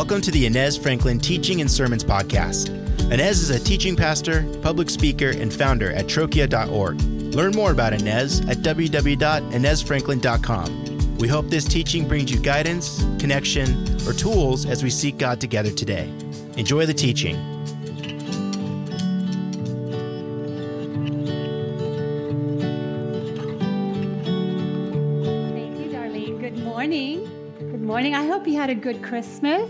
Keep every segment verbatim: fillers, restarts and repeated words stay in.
Welcome to the Inez Franklin Teaching and Sermons Podcast. Inez is a teaching pastor, public speaker, and founder at trochia dot org. Learn more about Inez at w w w dot inez franklin dot com. We hope this teaching brings you guidance, connection, or tools as we seek God together today. Enjoy the teaching. Thank you, Darlene. Good morning. Good morning. I hope you had a good Christmas.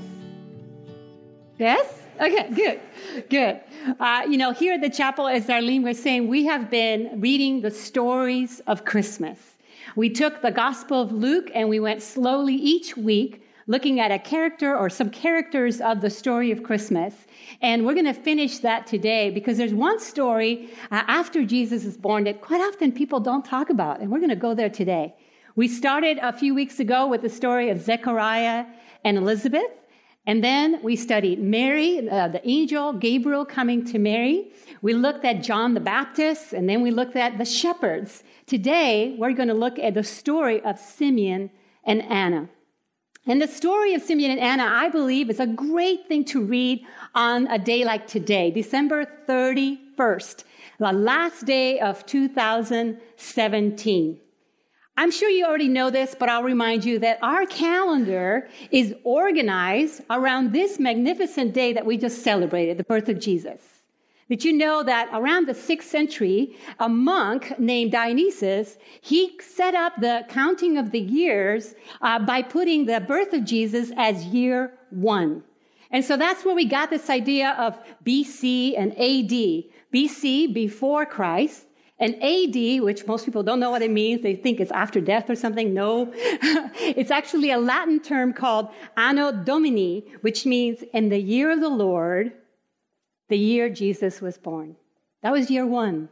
Yes? Okay, good, good. Uh, you know, here at the chapel, as Darlene was saying, we have been reading the stories of Christmas. We took the Gospel of Luke and we went slowly each week looking at a character or some characters of the story of Christmas. And we're going to finish that today because there's one story uh, after Jesus is born that quite often people don't talk about. And we're going to go there today. We started a few weeks ago with the story of Zechariah and Elizabeth. And then we studied Mary, uh, the angel Gabriel coming to Mary. We looked at John the Baptist, and then we looked at the shepherds. Today, we're going to look at the story of Simeon and Anna. And the story of Simeon and Anna, I believe, is a great thing to read on a day like today, December thirty-first, the last day of two thousand seventeen. I'm sure you already know this, but I'll remind you that our calendar is organized around this magnificent day that we just celebrated, the birth of Jesus. Did you know that around the sixth century, a monk named Dionysius, he set up the counting of the years uh, by putting the birth of Jesus as year one. And so that's where we got this idea of B C and A D. B C, before Christ. And A D, which most people don't know what it means. They think it's after death or something. No. It's actually a Latin term called Anno Domini, which means in the year of the Lord, the year Jesus was born. That was year one.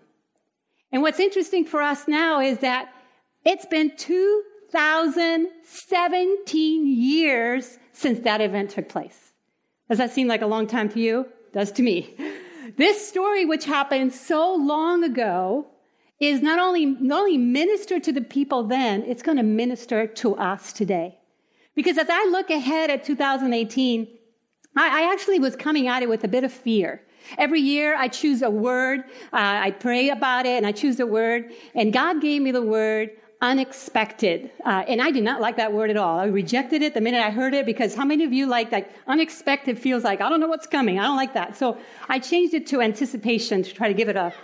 And what's interesting for us now is that it's been two thousand seventeen years since that event took place. Does that seem like a long time to you? It does to me. This story, which happened so long ago, is not only, not only ministered to the people then, it's going to minister to us today. Because as I look ahead at two thousand eighteen, I, I actually was coming at it with a bit of fear. Every year I choose a word, uh, I pray about it, and I choose a word, and God gave me the word unexpected. Uh, and I did not like that word at all. I rejected it the minute I heard it, because how many of you like that unexpected feels like, I don't know what's coming. I don't like that. So I changed it to anticipation to try to give it a...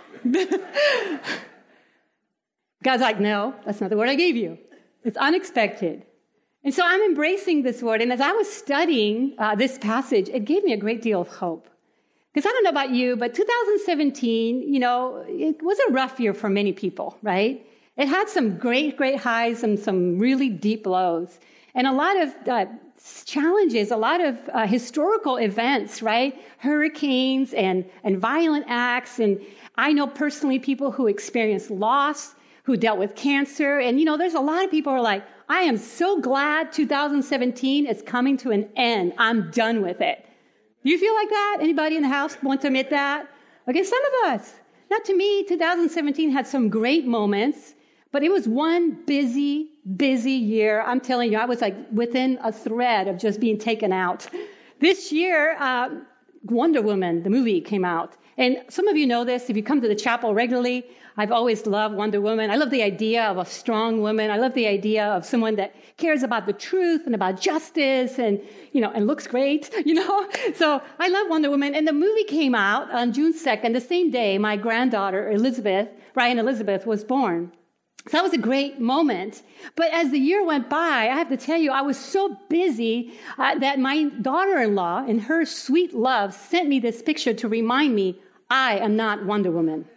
God's like, no, that's not the word I gave you. It's unexpected. And so I'm embracing this word. And as I was studying uh, this passage, it gave me a great deal of hope. Because I don't know about you, but two thousand seventeen, you know, it was a rough year for many people, right? It had some great, great highs and some really deep lows. And a lot of uh, challenges, a lot of uh, historical events, right? Hurricanes and, and violent acts. And I know personally people who experienced loss, who dealt with cancer. And, you know, there's a lot of people who are like, I am so glad two thousand seventeen is coming to an end. I'm done with it. Do you feel like that? Anybody in the house want to admit that? Okay, some of us. Now, to me, two thousand seventeen had some great moments, but it was one busy, busy year. I'm telling you, I was like within a thread of just being taken out. This year, uh, Wonder Woman, the movie, came out. And some of you know this. If you come to the chapel regularly, I've always loved Wonder Woman. I love the idea of a strong woman. I love the idea of someone that cares about the truth and about justice and, you know, and looks great, you know. So I love Wonder Woman. And the movie came out on June second, the same day my granddaughter, Elizabeth, Ryan Elizabeth, was born. So that was a great moment. But as the year went by, I have to tell you, I was so busy uh, that my daughter-in-law, in her sweet love, sent me this picture to remind me, I am not Wonder Woman.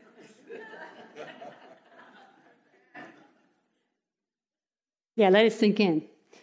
Yeah, let it sink in.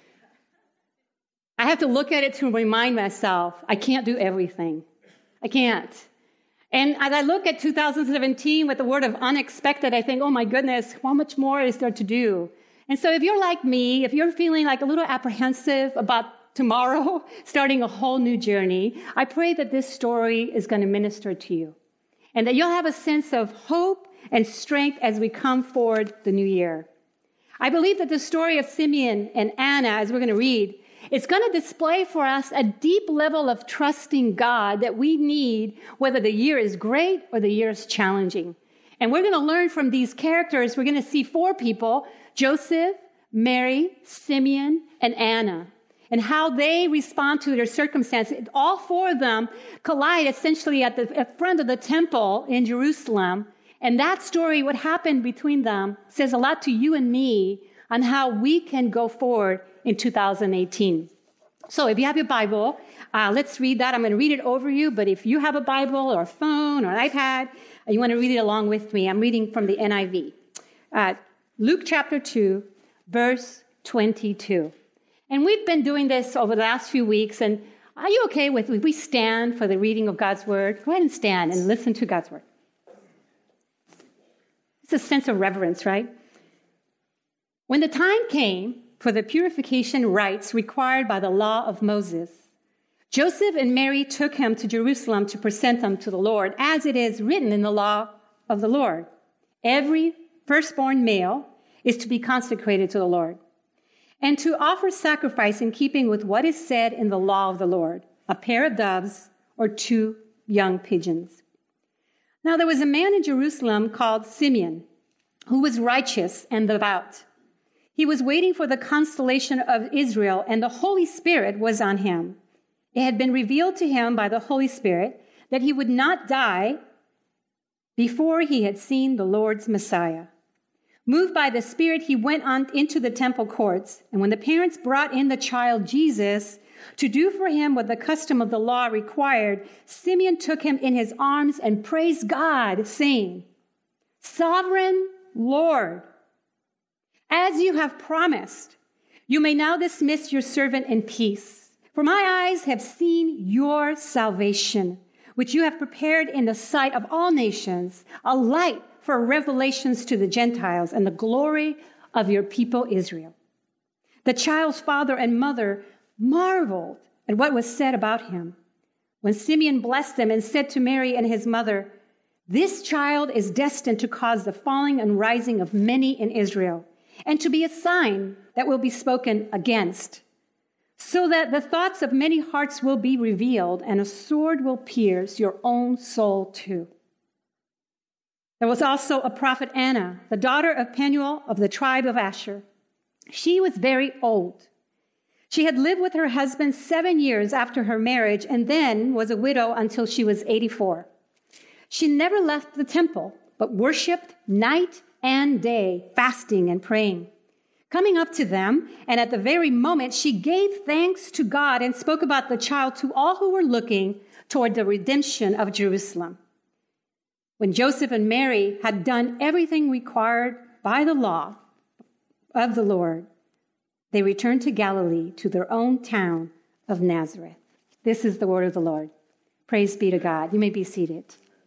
I have to look at it to remind myself, I can't do everything. I can't. And as I look at two thousand seventeen with the word of unexpected, I think, oh my goodness, how much more is there to do? And so if you're like me, if you're feeling like a little apprehensive about tomorrow, starting a whole new journey, I pray that this story is going to minister to you and that you'll have a sense of hope and strength as we come forward the new year. I believe that the story of Simeon and Anna, as we're going to read, It's going to display for us a deep level of trusting God that we need, whether the year is great or the year is challenging. And we're going to learn from these characters. We're going to see four people, Joseph, Mary, Simeon, and Anna, and how they respond to their circumstances. All four of them collide essentially at the at front of the temple in Jerusalem. And that story, what happened between them, says a lot to you and me on how we can go forward in two thousand eighteen. So if you have your Bible, uh, let's read that. I'm going to read it over you, but if you have a Bible or a phone or an iPad, and you want to read it along with me, I'm reading from the N I V. Uh, Luke chapter two, verse twenty-two. And we've been doing this over the last few weeks, and are you okay with if we stand for the reading of God's word? Go ahead and stand and listen to God's word. It's a sense of reverence, right? When the time came for the purification rites required by the law of Moses, Joseph and Mary took him to Jerusalem to present him to the Lord, as it is written in the law of the Lord. Every firstborn male is to be consecrated to the Lord, and to offer sacrifice in keeping with what is said in the law of the Lord, a pair of doves or two young pigeons. Now there was a man in Jerusalem called Simeon, who was righteous and devout. He was waiting for the consolation of Israel, and the Holy Spirit was on him. It had been revealed to him by the Holy Spirit that he would not die before he had seen the Lord's Messiah. Moved by the Spirit, he went on into the temple courts, and when the parents brought in the child Jesus to do for him what the custom of the law required, Simeon took him in his arms and praised God, saying, "Sovereign Lord, as you have promised, you may now dismiss your servant in peace. For my eyes have seen your salvation, which you have prepared in the sight of all nations, a light for revelations to the Gentiles and the glory of your people Israel." The child's father and mother marveled at what was said about him. When Simeon blessed them and said to Mary and his mother, "This child is destined to cause the falling and rising of many in Israel, and to be a sign that will be spoken against, so that the thoughts of many hearts will be revealed, and a sword will pierce your own soul too." There was also a prophet Anna, the daughter of Penuel of the tribe of Asher. She was very old. She had lived with her husband seven years after her marriage, and then was a widow until she was eighty-four. She never left the temple, but worshiped night and day, fasting and praying. Coming up to them, and at the very moment, she gave thanks to God and spoke about the child to all who were looking toward the redemption of Jerusalem. When Joseph and Mary had done everything required by the law of the Lord, they returned to Galilee, to their own town of Nazareth. This is the word of the Lord. Praise be to God. You may be seated.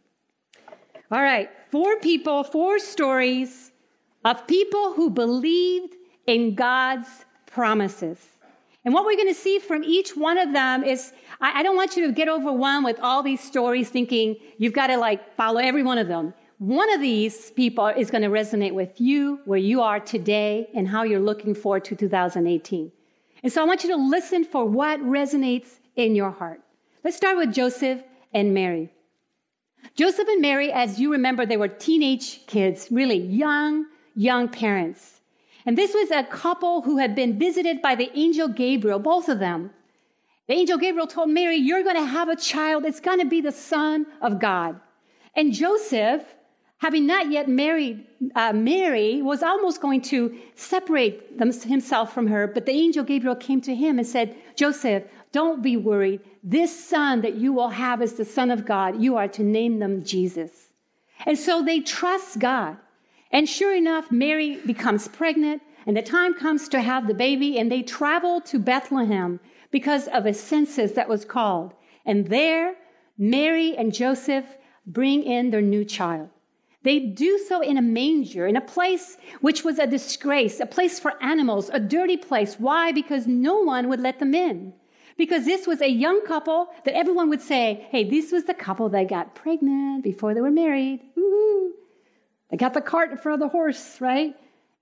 All right, four people, four stories of people who believed in God's promises. And what we're going to see from each one of them is, I, I don't want you to get overwhelmed with all these stories thinking you've got to like follow every one of them. One of these people is going to resonate with you where you are today and how you're looking forward to two thousand eighteen. And so I want you to listen for what resonates in your heart. Let's start with Joseph and Mary. Joseph and Mary, as you remember, they were teenage kids, really young, young parents. And this was a couple who had been visited by the angel Gabriel, both of them. The angel Gabriel told Mary, "You're going to have a child. It's going to be the Son of God." And Joseph, having not yet married uh, Mary, was almost going to separate them, himself from her. But the angel Gabriel came to him and said, "Joseph, don't be worried. This son that you will have is the Son of God. You are to name them Jesus." And so they trust God. And sure enough, Mary becomes pregnant, and the time comes to have the baby, and they travel to Bethlehem because of a census that was called. And there, Mary and Joseph bring in their new child. They do so in a manger, in a place which was a disgrace, a place for animals, a dirty place. Why? Because no one would let them in. Because this was a young couple that everyone would say, hey, this was the couple that got pregnant before they were married. Ooh. They got the cart in front of the horse, right?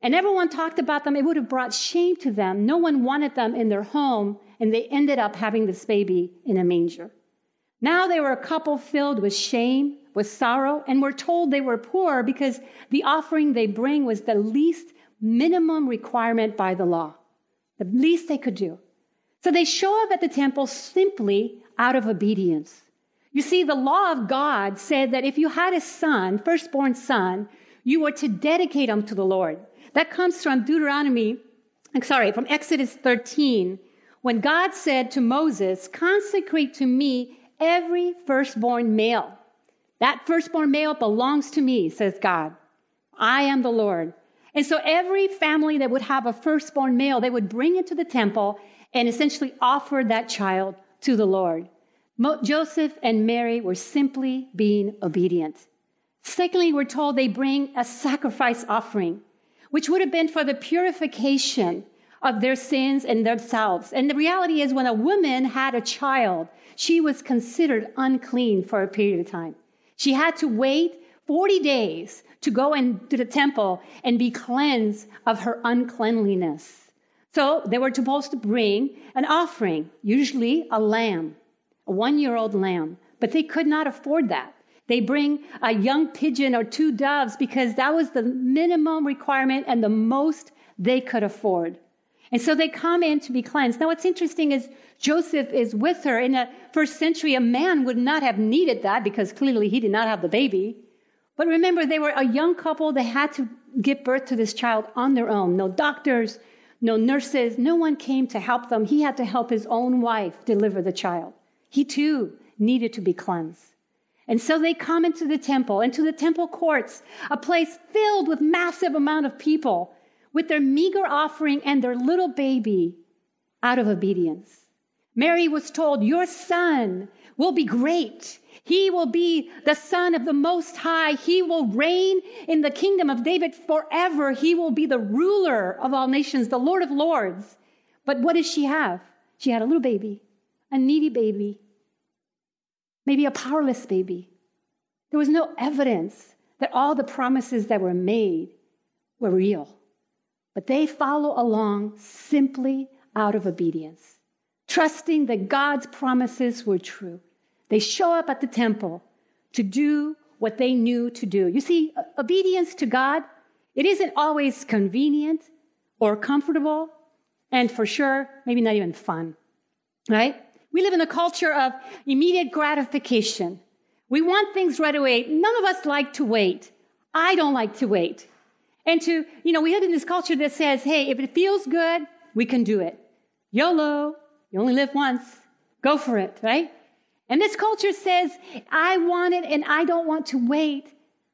And everyone talked about them. It would have brought shame to them. No one wanted them in their home, and they ended up having this baby in a manger. Now they were a couple filled with shame, with sorrow, and we're told they were poor because the offering they bring was the least minimum requirement by the law, the least they could do. So they show up at the temple simply out of obedience. You see, the law of God said that if you had a son, firstborn son, you were to dedicate him to the Lord. That comes from Deuteronomy, I'm sorry, from Exodus thirteen, when God said to Moses, consecrate to me every firstborn male. That firstborn male belongs to me, says God. I am the Lord. And so every family that would have a firstborn male, they would bring it to the temple and essentially offer that child to the Lord. Mo- Joseph and Mary were simply being obedient. Secondly, we're told they bring a sacrifice offering, which would have been for the purification of their sins and themselves. And the reality is when a woman had a child, she was considered unclean for a period of time. She had to wait forty days to go into the temple and be cleansed of her uncleanliness. So they were supposed to bring an offering, usually a lamb, a one-year-old lamb, but they could not afford that. They bring a young pigeon or two doves because that was the minimum requirement and the most they could afford. And so they come in to be cleansed. Now, what's interesting is Joseph is with her. In the first century, a man would not have needed that because clearly he did not have the baby. But remember, they were a young couple. They had to give birth to this child on their own. No doctors, no nurses. No one came to help them. He had to help his own wife deliver the child. He too needed to be cleansed. And so they come into the temple, into the temple courts, a place filled with massive amount of people, with their meager offering and their little baby out of obedience. Mary was told, your son will be great. He will be the son of the Most High. He will reign in the kingdom of David forever. He will be the ruler of all nations, the Lord of Lords. But what did she have? She had a little baby, a needy baby, maybe a powerless baby. There was no evidence that all the promises that were made were real. But they follow along simply out of obedience, trusting that God's promises were true. They show up at the temple to do what they knew to do. You see, obedience to God, it isn't always convenient or comfortable, and for sure, maybe not even fun, right? We live in a culture of immediate gratification. We want things right away. None of us like to wait. I don't like to wait. And to, you know, we live in this culture that says, hey, if it feels good, we can do it. YOLO, you only live once. Go for it, right? And this culture says, I want it and I don't want to wait.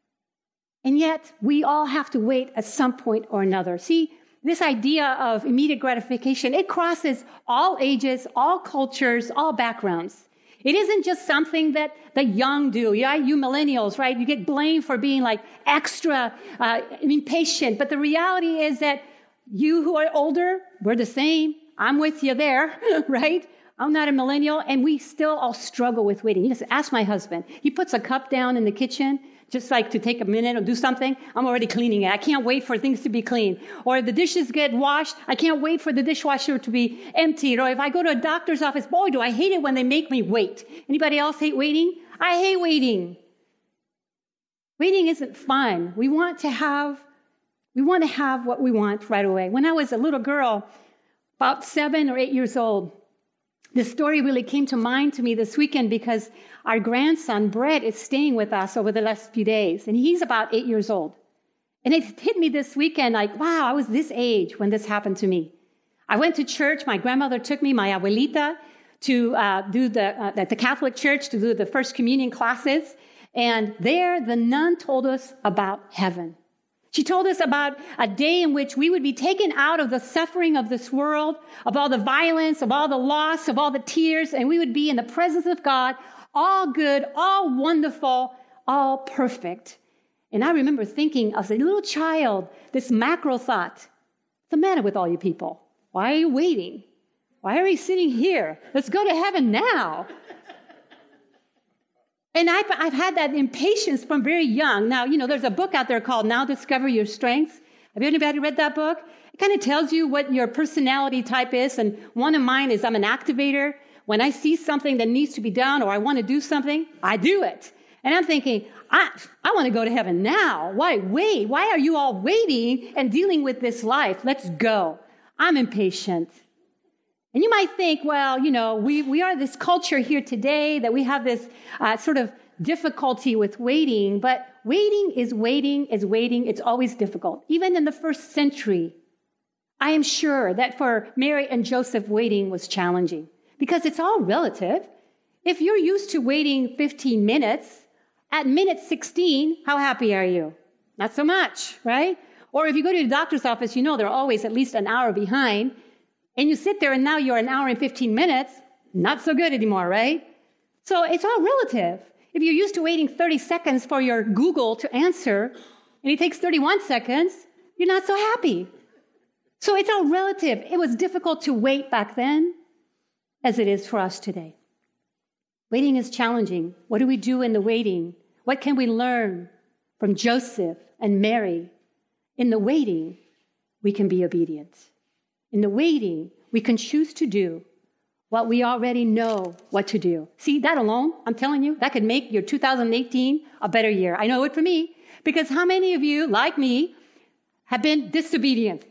And yet, we all have to wait at some point or another. See, this idea of immediate gratification, it crosses all ages, all cultures, all backgrounds. It isn't just something that the young do. Yeah, you millennials, right? You get blamed for being like extra uh, impatient. But the reality is that you who are older, we're the same. I'm with you there, right? I'm not a millennial, and we still all struggle with waiting. You just ask my husband. He puts a cup down in the kitchen, just like to take a minute or do something. I'm already cleaning it. I can't wait for things to be clean. Or if the dishes get washed, I can't wait for the dishwasher to be emptied. Or if I go to a doctor's office, boy, do I hate it when they make me wait. Anybody else hate waiting? I hate waiting. Waiting isn't fun. We want to have, we want to have what we want right away. When I was a little girl, about seven or eight years old, this story really came to mind to me this weekend because our grandson, Brett, is staying with us over the last few days, and he's about eight years old. And it hit me this weekend like, wow, I was this age when this happened to me. I went to church. My grandmother took me, my abuelita, to uh, do the, uh, at the Catholic Church to do the First Communion classes. And there, the nun told us about heaven. She told us about a day in which we would be taken out of the suffering of this world, of all the violence, of all the loss, of all the tears, and we would be in the presence of God, all good, all wonderful, all perfect. And I remember thinking as a little child, this macro thought, what's the matter with all you people? Why are you waiting? Why are you sitting here? Let's go to heaven now. And I've, I've had that impatience from very young. Now, you know, there's a book out there called Now Discover Your Strengths. Have anybody read that book? It kind of tells you what your personality type is. And one of mine is I'm an activator. When I see something that needs to be done or I want to do something, I do it. And I'm thinking, I, I want to go to heaven now. Why wait? Why are you all waiting and dealing with this life? Let's go. I'm impatient. And you might think, well, you know, we, we are this culture here today that we have this uh, sort of difficulty with waiting. But waiting is waiting is waiting. It's always difficult. Even in the first century, I am sure that for Mary and Joseph, waiting was challenging because it's all relative. If you're used to waiting fifteen minutes, at minute sixteen, how happy are you? Not so much, right? Or if you go to the doctor's office, you know they're always at least an hour behind, and you sit there and now you're an hour and fifteen minutes, not so good anymore, right? So it's all relative. If you're used to waiting thirty seconds for your Google to answer, and it takes thirty-one seconds, you're not so happy. So it's all relative. It was difficult to wait back then as it is for us today. Waiting is challenging. What do we do in the waiting? What can we learn from Joseph and Mary? In the waiting, we can be obedient. In the waiting, we can choose to do what we already know what to do. See, that alone, I'm telling you, that could make your two thousand eighteen a better year. I know it for me, because how many of you, like me, have been disobedient?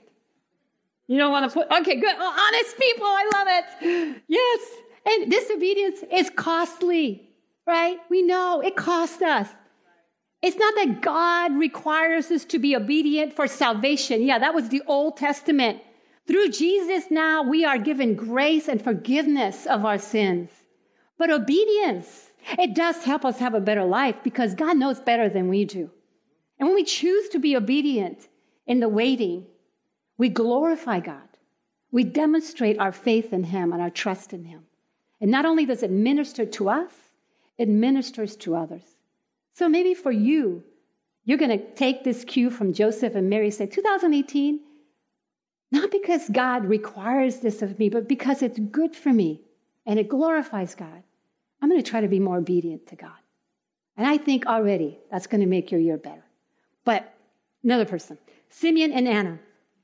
You don't want to put, okay, good. Oh, honest people, I love it. Yes. And disobedience is costly, right? We know it costs us. It's not that God requires us to be obedient for salvation. Yeah, that was the Old Testament. Through Jesus now, we are given grace and forgiveness of our sins. But obedience, it does help us have a better life because God knows better than we do. And when we choose to be obedient in the waiting, we glorify God. We demonstrate our faith in Him and our trust in Him. And not only does it minister to us, it ministers to others. So maybe for you, you're going to take this cue from Joseph and Mary and say, two thousand eighteen, not because God requires this of me, but because it's good for me and it glorifies God. I'm going to try to be more obedient to God. And I think already that's going to make your year better. But another person, Simeon and Anna.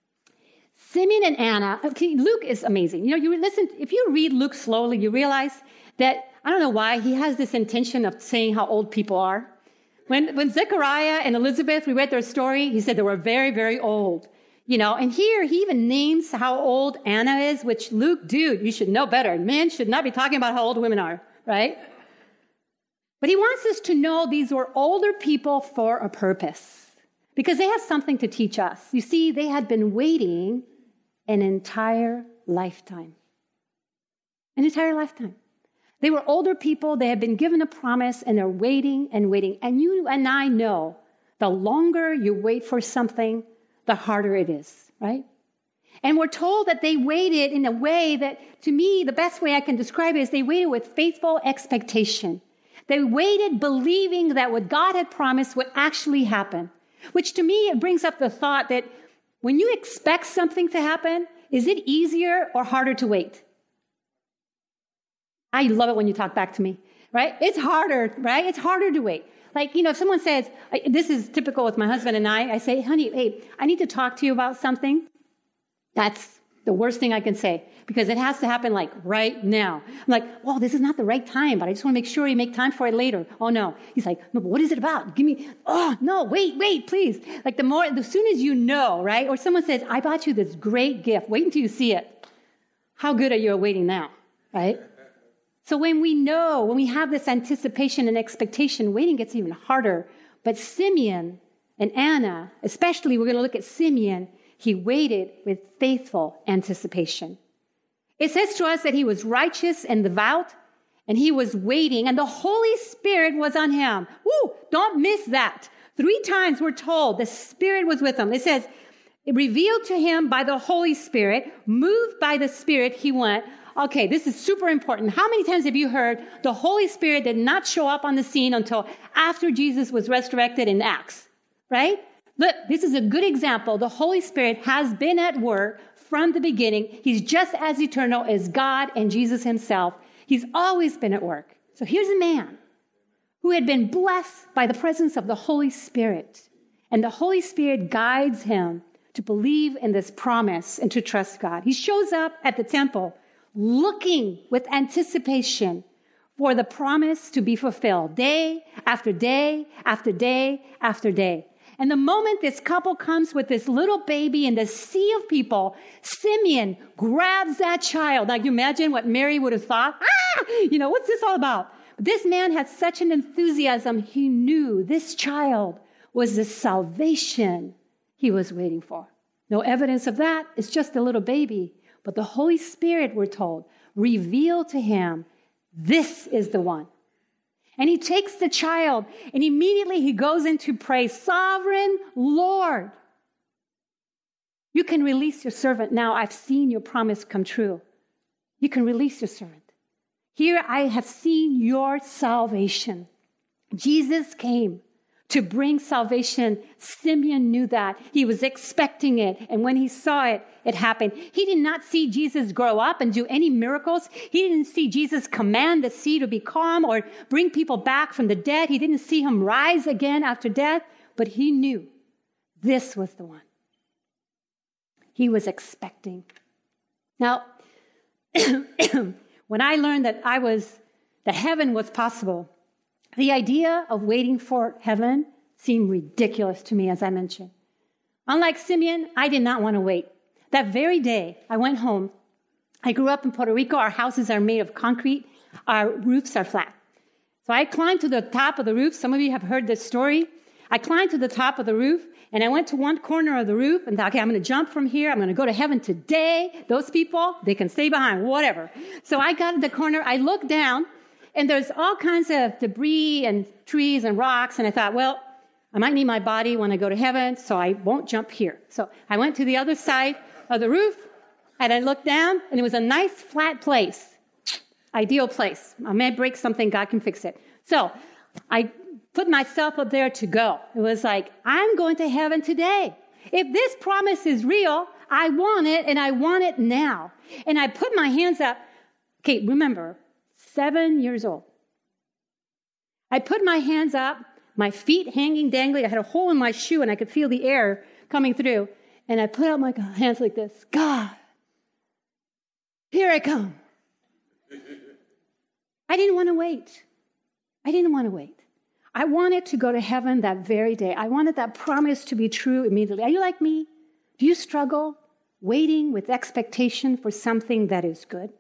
Simeon and Anna, okay, Luke is amazing. You know, you listen, if you read Luke slowly, you realize that, I don't know why, he has this intention of saying how old people are. When, when Zechariah and Elizabeth, we read their story, he said they were very, very old. You know, and here he even names how old Anna is, which Luke, dude, you should know better. Men should not be talking about how old women are, right? But he wants us to know these were older people for a purpose because they have something to teach us. You see, they had been waiting an entire lifetime. An entire lifetime. They were older people. They had been given a promise, and they're waiting and waiting. And you and I know the longer you wait for something, the harder it is, right? And we're told that they waited in a way that, to me, the best way I can describe it is they waited with faithful expectation. They waited believing that what God had promised would actually happen, which to me, it brings up the thought that when you expect something to happen, is it easier or harder to wait? I love it when you talk back to me, right? It's harder, right? It's harder to wait. Like, you know, if someone says, this is typical with my husband and I, I say, honey, hey, I need to talk to you about something. That's the worst thing I can say because it has to happen like right now. I'm like, well, this is not the right time, but I just want to make sure you make time for it later. Oh, no. He's like, no, but what is it about? Give me, oh, no, wait, wait, please. Like the more, as soon as you know, right? Or someone says, I bought you this great gift. Wait until you see it. How good are you at waiting now, right? So when we know, when we have this anticipation and expectation, waiting gets even harder. But Simeon and Anna, especially, we're going to look at Simeon, he waited with faithful anticipation. It says to us that he was righteous and devout, and he was waiting, and the Holy Spirit was on him. Woo! Don't miss that. Three times we're told the Spirit was with him. It says, it revealed to him by the Holy Spirit, moved by the Spirit, he went. Okay, this is super important. How many times have you heard the Holy Spirit did not show up on the scene until after Jesus was resurrected in Acts, right? Look, this is a good example. The Holy Spirit has been at work from the beginning. He's just as eternal as God and Jesus himself. He's always been at work. So here's a man who had been blessed by the presence of the Holy Spirit. And the Holy Spirit guides him to believe in this promise and to trust God. He shows up at the temple looking with anticipation for the promise to be fulfilled day after day after day after day. And the moment this couple comes with this little baby in the sea of people, Simeon grabs that child. Now, you imagine what Mary would have thought? Ah, you know, what's this all about? This man had such an enthusiasm. He knew this child was the salvation he was waiting for. No evidence of that. It's just a little baby. But the Holy Spirit, we're told, revealed to him, this is the one. And he takes the child, and immediately he goes into praise. Sovereign Lord, you can release your servant now. I've seen your promise come true. You can release your servant. Here I have seen your salvation. Jesus came to bring salvation. Simeon knew that. He was expecting it. And when he saw it, it happened. He did not see Jesus grow up and do any miracles. He didn't see Jesus command the sea to be calm or bring people back from the dead. He didn't see him rise again after death. But he knew this was the one. He was expecting. Now, when I learned that I was, that heaven was possible, the idea of waiting for heaven seemed ridiculous to me, as I mentioned. Unlike Simeon, I did not want to wait. That very day, I went home. I grew up in Puerto Rico. Our houses are made of concrete. Our roofs are flat. So I climbed to the top of the roof. Some of you have heard this story. I climbed to the top of the roof, and I went to one corner of the roof and thought, okay, I'm going to jump from here. I'm going to go to heaven today. Those people, they can stay behind, whatever. So I got to the corner. I looked down, and there's all kinds of debris and trees and rocks. And I thought, well, I might need my body when I go to heaven, so I won't jump here. So I went to the other side of the roof, and I looked down, and it was a nice flat place. Ideal place. I may break something, God can fix it. So I put myself up there to go. It was like, I'm going to heaven today. If this promise is real, I want it, and I want it now. And I put my hands up. Okay, remember, seven years old. I put my hands up, my feet hanging, dangling. I had a hole in my shoe, and I could feel the air coming through. And I put out my hands like this. God, here I come. I didn't want to wait. I didn't want to wait. I wanted to go to heaven that very day. I wanted that promise to be true immediately. Are you like me? Do you struggle waiting with expectation for something that is good?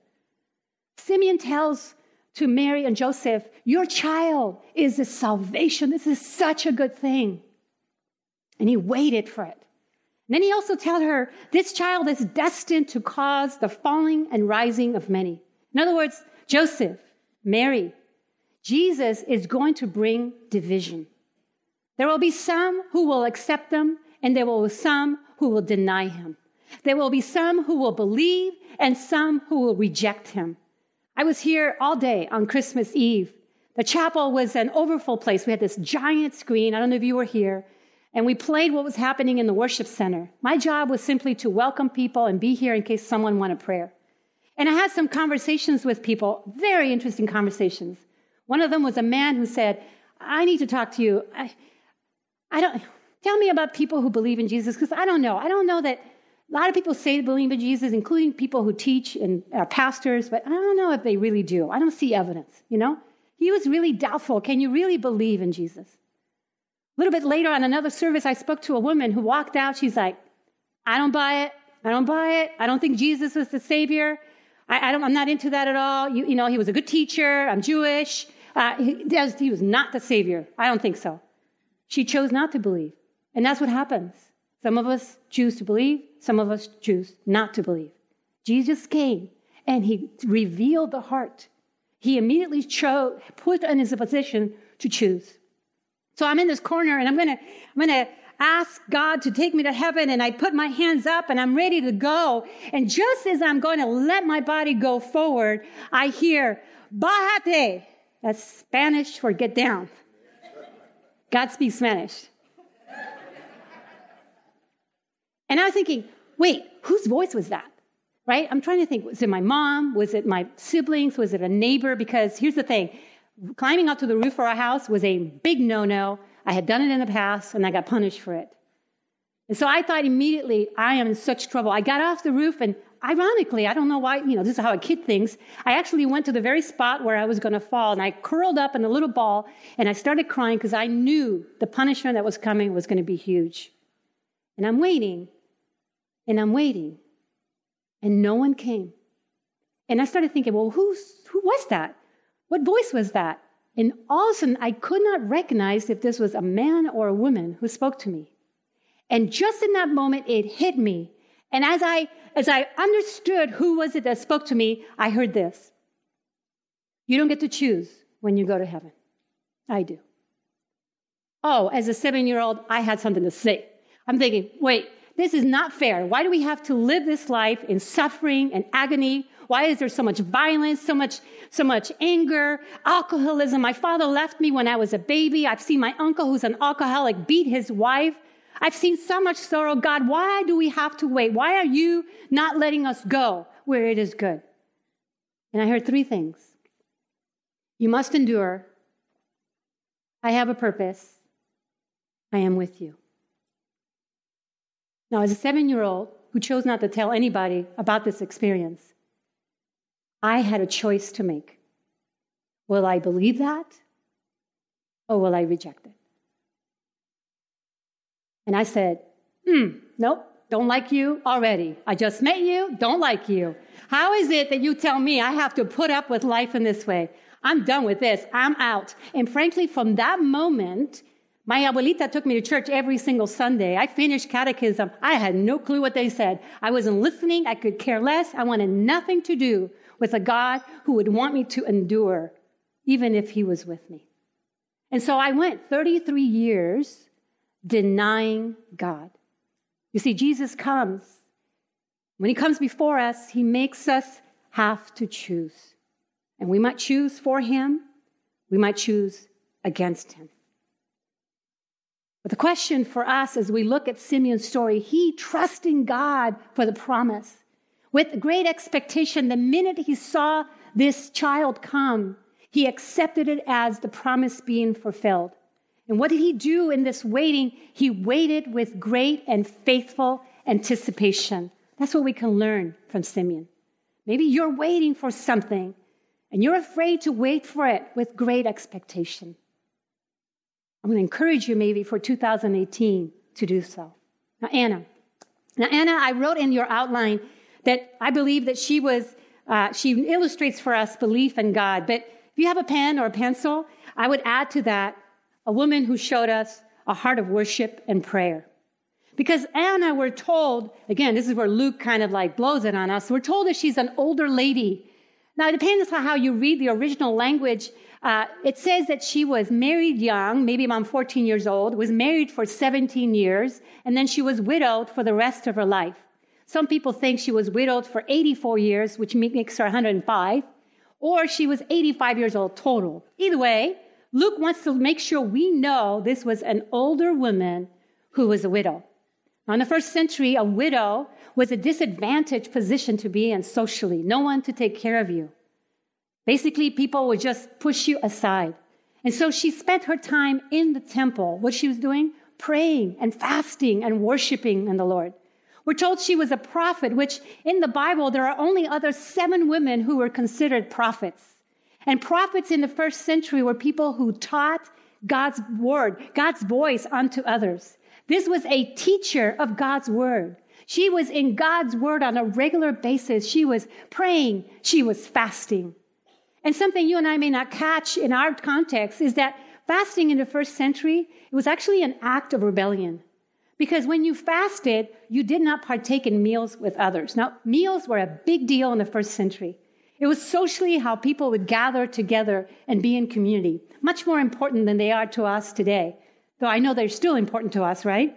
Simeon tells to Mary and Joseph, your child is a salvation. This is such a good thing. And he waited for it. And then he also tells her, this child is destined to cause the falling and rising of many. In other words, Joseph, Mary, Jesus is going to bring division. There will be some who will accept him, and there will be some who will deny him. There will be some who will believe, and some who will reject him. I was here all day on Christmas Eve. The chapel was an overfull place. We had this giant screen. I don't know if you were here. And we played what was happening in the worship center. My job was simply to welcome people and be here in case someone wanted prayer. And I had some conversations with people, very interesting conversations. One of them was a man who said, I need to talk to you. I, I don't, tell me about people who believe in Jesus, because I don't know. I don't know that a lot of people say they believe in Jesus, including people who teach and are pastors, but I don't know if they really do. I don't see evidence, you know? He was really doubtful. Can you really believe in Jesus? A little bit later on another service, I spoke to a woman who walked out. She's like, I don't buy it. I don't buy it. I don't think Jesus was the Savior. I, I don't, I'm not into that at all. You, you know, he was a good teacher. I'm Jewish. Uh, he, he was not the Savior. I don't think so. She chose not to believe. And that's what happens. Some of us choose to believe. Some of us choose not to believe. Jesus came and he revealed the heart. He immediately chose, put in his position to choose. So I'm in this corner, and I'm gonna, I'm gonna ask God to take me to heaven, and I put my hands up, and I'm ready to go. And just as I'm going to let my body go forward, I hear, "Bájate." That's Spanish for get down. God speaks Spanish. And I was thinking, wait, whose voice was that? Right? I'm trying to think, was it my mom? Was it my siblings? Was it a neighbor? Because here's the thing. Climbing up to the roof of our house was a big no-no. I had done it in the past, and I got punished for it. And so I thought immediately, I am in such trouble. I got off the roof, and ironically, I don't know why, you know, this is how a kid thinks. I actually went to the very spot where I was going to fall, and I curled up in a little ball, and I started crying because I knew the punishment that was coming was going to be huge. And I'm waiting, and I'm waiting, and no one came. And I started thinking, well, who's, who was that? What voice was that? And all of a sudden, I could not recognize if this was a man or a woman who spoke to me. And just in that moment, it hit me. And as I as I understood who was it that spoke to me, I heard this. You don't get to choose when you go to heaven. I do. Oh, as a seven-year-old, I had something to say. I'm thinking, wait, this is not fair. Why do we have to live this life in suffering and agony? Why is there so much violence, so much, so much anger, alcoholism? My father left me when I was a baby. I've seen my uncle, who's an alcoholic, beat his wife. I've seen so much sorrow. God, why do we have to wait? Why are you not letting us go where it is good? And I heard three things. You must endure. I have a purpose. I am with you. Now, as a seven-year-old who chose not to tell anybody about this experience, I had a choice to make. Will I believe that, or will I reject it? And I said, hmm, nope, don't like you already. I just met you, don't like you. How is it that you tell me I have to put up with life in this way? I'm done with this. I'm out. And frankly, from that moment, my abuelita took me to church every single Sunday. I finished catechism. I had no clue what they said. I wasn't listening. I could care less. I wanted nothing to do with a God who would want me to endure, even if he was with me. And so I went thirty-three years denying God. You see, Jesus comes. When he comes before us, he makes us have to choose. And we might choose for him. We might choose against him. But the question for us as we look at Simeon's story, he trusting God for the promise. With great expectation, the minute he saw this child come, he accepted it as the promise being fulfilled. And what did he do in this waiting? He waited with great and faithful anticipation. That's what we can learn from Simeon. Maybe you're waiting for something, and you're afraid to wait for it with great expectation. I'm going to encourage you maybe for two thousand eighteen to do so. Now, Anna. Now, Anna, I wrote in your outline that I believe that she was, uh, she illustrates for us belief in God. But if you have a pen or a pencil, I would add to that a woman who showed us a heart of worship and prayer. Because Anna, we're told, again, this is where Luke kind of like blows it on us. We're told that she's an older lady. Now, it depends on how you read the original language. Uh, it says that she was married young, maybe around fourteen years old, was married for seventeen years, and then she was widowed for the rest of her life. Some people think she was widowed for eighty-four years, which makes her one hundred five, or she was eighty-five years old total. Either way, Luke wants to make sure we know this was an older woman who was a widow. Now, in the first century, a widow was a disadvantaged position to be in socially. No one to take care of you. Basically, people would just push you aside. And so she spent her time in the temple. What she was doing? Praying and fasting and worshiping in the Lord. We're told she was a prophet, which in the Bible, there are only other seven women who were considered prophets. And prophets in the first century were people who taught God's word, God's voice unto others. This was a teacher of God's word. She was in God's word on a regular basis. She was praying. She was fasting. And something you and I may not catch in our context is that fasting in the first century, it was actually an act of rebellion. Because when you fasted, you did not partake in meals with others. Now, meals were a big deal in the first century. It was socially how people would gather together and be in community. Much more important than they are to us today. Though I know they're still important to us, right?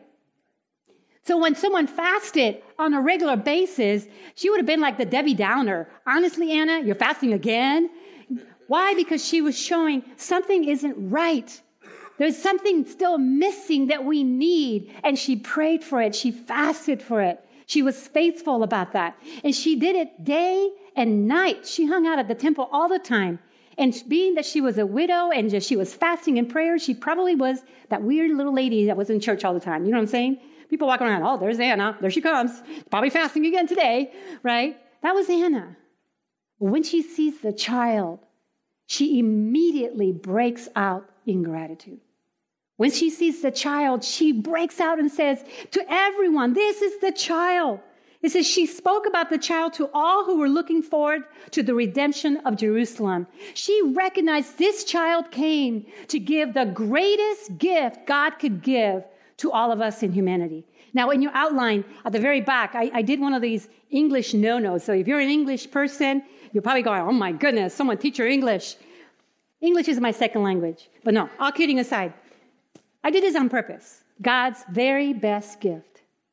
So when someone fasted on a regular basis, she would have been like the Debbie Downer. Honestly, Anna, you're fasting again? Why? Because she was showing something isn't right. There's something still missing that we need. And she prayed for it. She fasted for it. She was faithful about that. And she did it day and night. She hung out at the temple all the time. And being that she was a widow and just she was fasting in prayer, she probably was that weird little lady that was in church all the time. You know what I'm saying? People walking around, oh, there's Anna. There she comes. Probably fasting again today, right? That was Anna. When she sees the child, she immediately breaks out in gratitude. When she sees the child, she breaks out and says to everyone, this is the child. It says she spoke about the child to all who were looking forward to the redemption of Jerusalem. She recognized this child came to give the greatest gift God could give to all of us in humanity. Now, in your outline at the very back, I, I did one of these English no-nos. So if you're an English person, you're probably going, oh my goodness, someone teach her English. English is my second language. But no, all kidding aside, I did this on purpose. God's very best gift.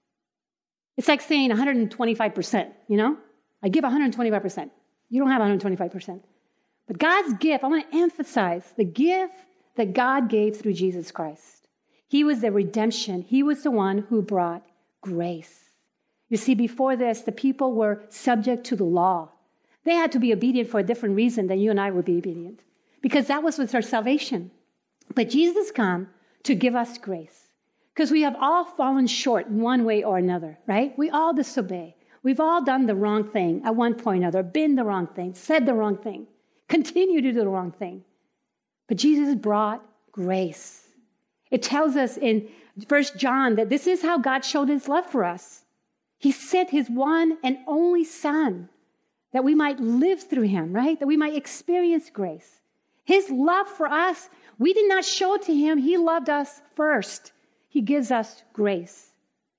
It's like saying one hundred twenty-five percent, you know? I give one hundred twenty-five percent. You don't have one hundred twenty-five percent. But God's gift, I want to emphasize the gift that God gave through Jesus Christ. He was the redemption. He was the one who brought grace. You see, before this, the people were subject to the law. They had to be obedient for a different reason than you and I would be obedient, because that was with our salvation. But Jesus came to give us grace. Because we have all fallen short in one way or another, right? We all disobey. We've all done the wrong thing at one point or another, been the wrong thing, said the wrong thing, continue to do the wrong thing. But Jesus brought grace. It tells us in First John that this is how God showed his love for us. He sent his one and only Son that we might live through him, right? That we might experience grace. His love for us, we did not show it to him. He loved us first. He gives us grace.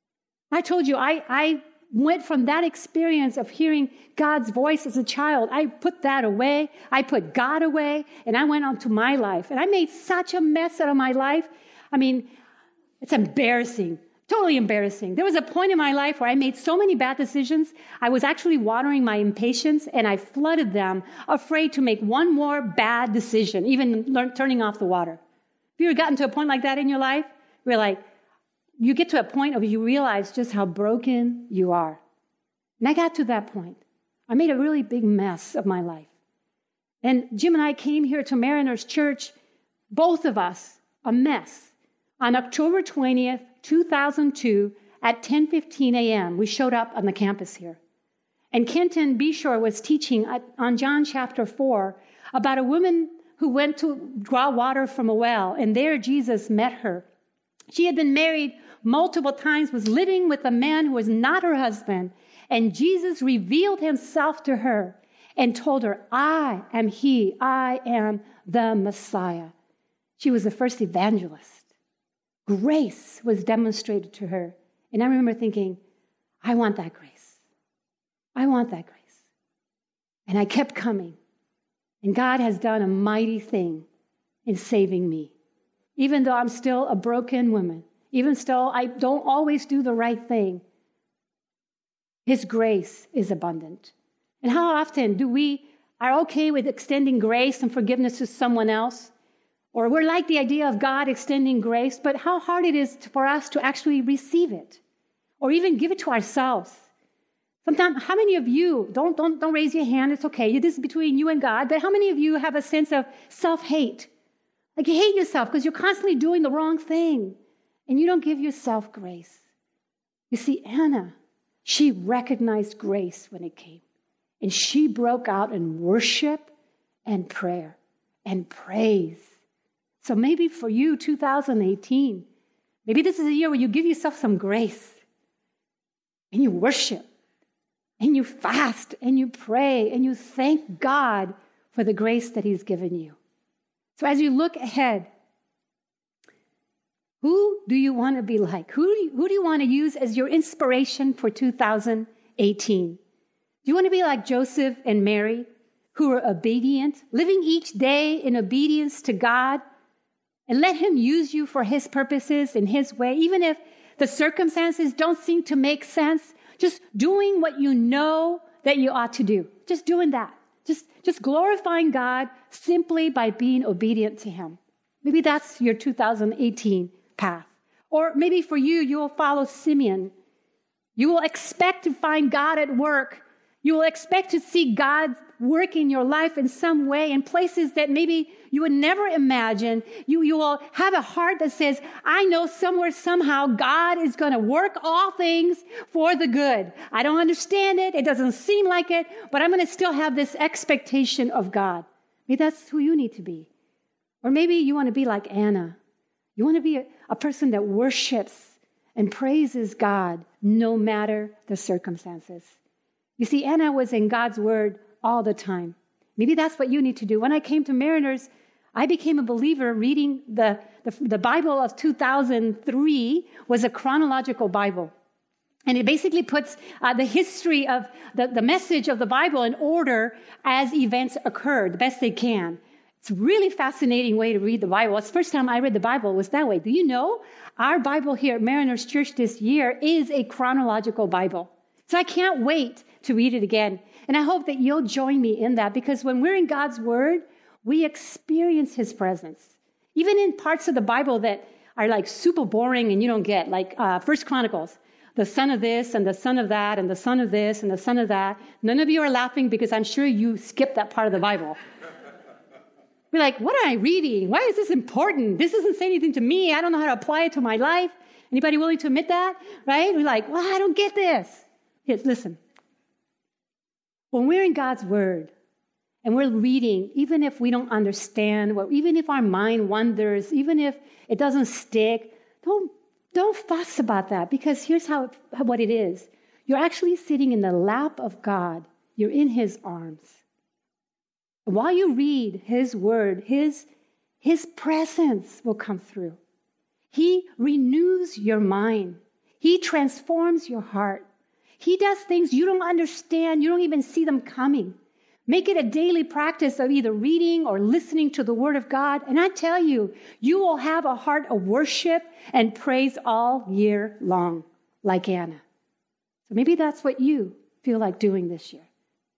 I told you, I, I went from that experience of hearing God's voice as a child. I put that away. I put God away, and I went on to my life. And I made such a mess out of my life. I mean, it's embarrassing, totally embarrassing. There was a point in my life where I made so many bad decisions. I was actually watering my impatience, and I flooded them, afraid to make one more bad decision, even learn, turning off the water. Have you ever gotten to a point like that in your life? Where like, you get to a point of you realize just how broken you are. And I got to that point. I made a really big mess of my life. And Jim and I came here to Mariners Church, both of us, a mess, on October twentieth, two thousand two at ten fifteen a.m. We showed up on the campus here. And Kenton Bishore was teaching on John chapter four about a woman who went to draw water from a well, and there Jesus met her. She had been married multiple times, was living with a man who was not her husband, and Jesus revealed himself to her and told her, I am he, I am the Messiah. She was the first evangelist. Grace was demonstrated to her. And I remember thinking, I want that grace. I want that grace. And I kept coming. And God has done a mighty thing in saving me. Even though I'm still a broken woman, even still I don't always do the right thing, his grace is abundant. And how often do we are okay with extending grace and forgiveness to someone else? Or we're like the idea of God extending grace, but how hard it is for us to actually receive it or even give it to ourselves. Sometimes, how many of you, don't, don't, don't raise your hand, it's okay, this is between you and God, but how many of you have a sense of self-hate? Like you hate yourself because you're constantly doing the wrong thing and you don't give yourself grace. You see, Anna, she recognized grace when it came. And she broke out in worship and prayer and praise. So maybe for you, two thousand eighteen, maybe this is a year where you give yourself some grace and you worship and you fast and you pray and you thank God for the grace that he's given you. So as you look ahead, who do you want to be like? Who do you, who do you want to use as your inspiration for two thousand eighteen? Do you want to be like Joseph and Mary, who are obedient, living each day in obedience to God, and let him use you for his purposes in his way, even if the circumstances don't seem to make sense, just doing what you know that you ought to do, just doing that, just, just glorifying God simply by being obedient to him. Maybe that's your two thousand eighteen path. Or maybe for you, you will follow Simeon. You will expect to find God at work You will expect to see God work in your life in some way in places that maybe you would never imagine. You, you will have a heart that says, I know somewhere, somehow, God is going to work all things for the good. I don't understand it. It doesn't seem like it, but I'm going to still have this expectation of God. Maybe that's who you need to be. Or maybe you want to be like Anna. You want to be a, a person that worships and praises God no matter the circumstances. You see, Anna was in God's word all the time. Maybe that's what you need to do. When I came to Mariners, I became a believer reading the, the, the Bible of two thousand three was a chronological Bible. And it basically puts uh, the history of the, the message of the Bible in order as events occur, the best they can. It's a really fascinating way to read the Bible. It's the first time I read the Bible was that way. Do you know our Bible here at Mariners Church this year is a chronological Bible? So I can't wait to read it again. And I hope that you'll join me in that, because when we're in God's word, we experience his presence. Even in parts of the Bible that are like super boring and you don't get, like uh, First Chronicles, the son of this and the son of that and the son of this and the son of that. None of you are laughing because I'm sure you skipped that part of the Bible. We're like, what am I reading? Why is this important? This doesn't say anything to me. I don't know how to apply it to my life. Anybody willing to admit that? Right? We're like, well, I don't get this. Here, listen. When we're in God's word and we're reading, even if we don't understand, or even if our mind wanders, even if it doesn't stick, don't, don't fuss about that, because here's how it, what it is. You're actually sitting in the lap of God. You're in his arms. While you read his word, his, his presence will come through. He renews your mind. He transforms your heart. He does things you don't understand. You don't even see them coming. Make it a daily practice of either reading or listening to the word of God. And I tell you, you will have a heart of worship and praise all year long, like Anna. So maybe that's what you feel like doing this year.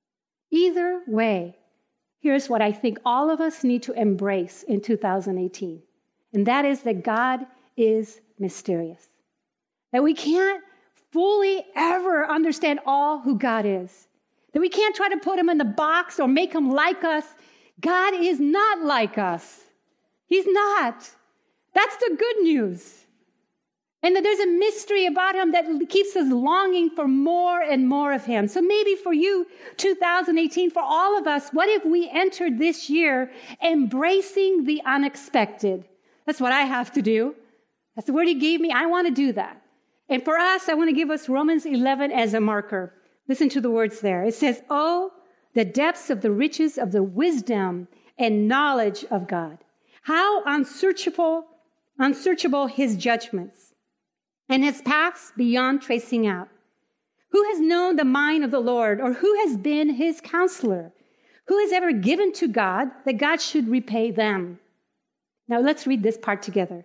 Either way, here's what I think all of us need to embrace in two thousand eighteen. And that is that God is mysterious. That we can't fully ever understand all who God is. That we can't try to put him in the box or make him like us. God is not like us. He's not. That's the good news. And that there's a mystery about him that keeps us longing for more and more of him. So maybe for you, two thousand eighteen, for all of us, what if we entered this year embracing the unexpected? That's what I have to do. That's the word he gave me. I want to do that. And for us, I want to give us Romans eleven as a marker. Listen to the words there. It says, oh, the depths of the riches of the wisdom and knowledge of God. How unsearchable, unsearchable his judgments and his paths beyond tracing out. Who has known the mind of the Lord, or who has been his counselor? Who has ever given to God that God should repay them? Now let's read this part together.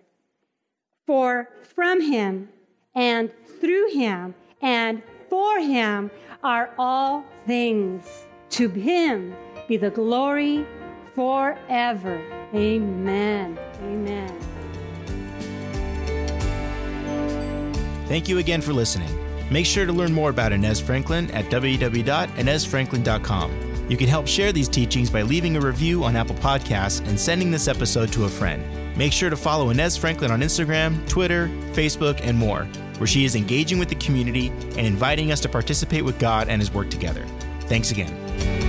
For from him and through him and for him are all things. To him be the glory forever. Amen. Amen. Thank you again for listening. Make sure to learn more about Inez Franklin at w w w dot inez franklin dot com. You can help share these teachings by leaving a review on Apple Podcasts and sending this episode to a friend. Make sure to follow Inez Franklin on Instagram, Twitter, Facebook, and more, where she is engaging with the community and inviting us to participate with God and his work together. Thanks again.